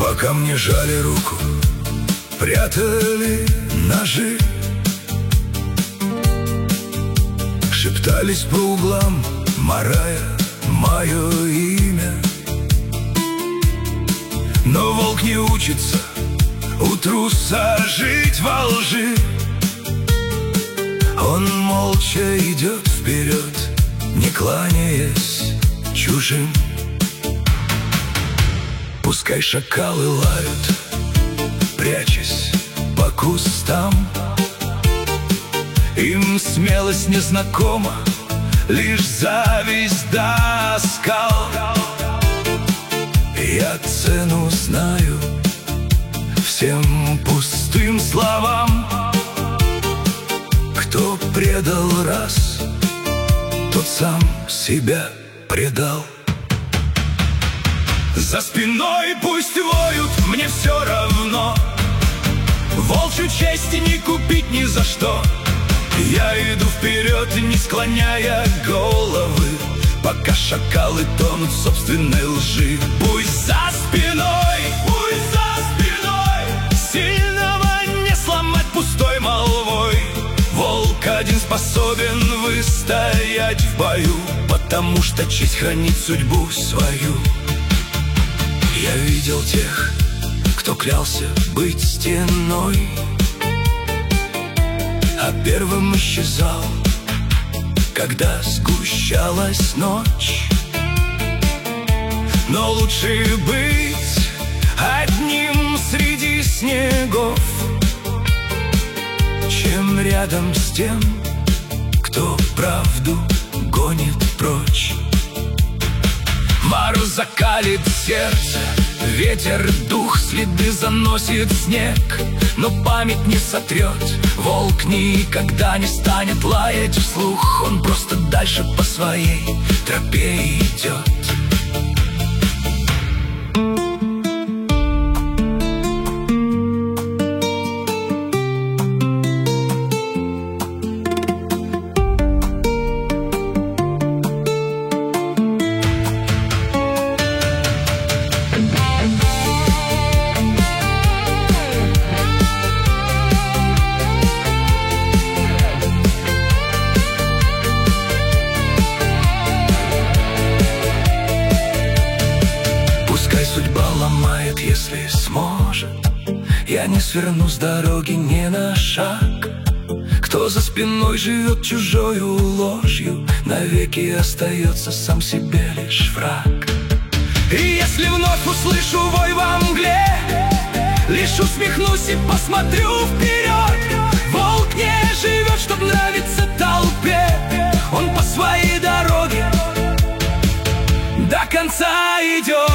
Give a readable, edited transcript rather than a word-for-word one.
Пока мне жали руку, прятали ножи, шептались по углам, марая мое имя. Но волк не учится у труса жить во лжи. Он молча идет вперед, не кланяясь чужим. Пускай шакалы лают, прячась по кустам. Им смелость незнакома, лишь зависть да оскал. Я цену знаю всем пустым словам. Кто предал раз, тот сам себя предал. За спиной пусть воют, мне все равно. Волчью чести не купить ни за что. Я иду вперед, не склоняя головы, пока шакалы тонут в собственной лжи. Пусть за спиной сильного не сломать пустой молвой. Волк один способен выстоять в бою, потому что честь хранит судьбу свою. Я видел тех, кто клялся быть стеной, а первым исчезал, когда сгущалась ночь. Но лучше быть одним среди снегов, чем рядом с тем, кто правду гонит прочь. Мороз закалит сердце, ветер дух, следы заносит снег, но память не сотрет. Волк никогда не станет лаять вслух, он просто дальше по своей тропе идет. Судьба ломает, если сможет, я не сверну с дороги ни на шаг. Кто за спиной живет чужою ложью, навеки остается сам себе лишь враг. И если вновь услышу вой во мгле, лишь усмехнусь и посмотрю вперед. Волк не живет, чтоб нравиться толпе, он по своей дороге до конца идет.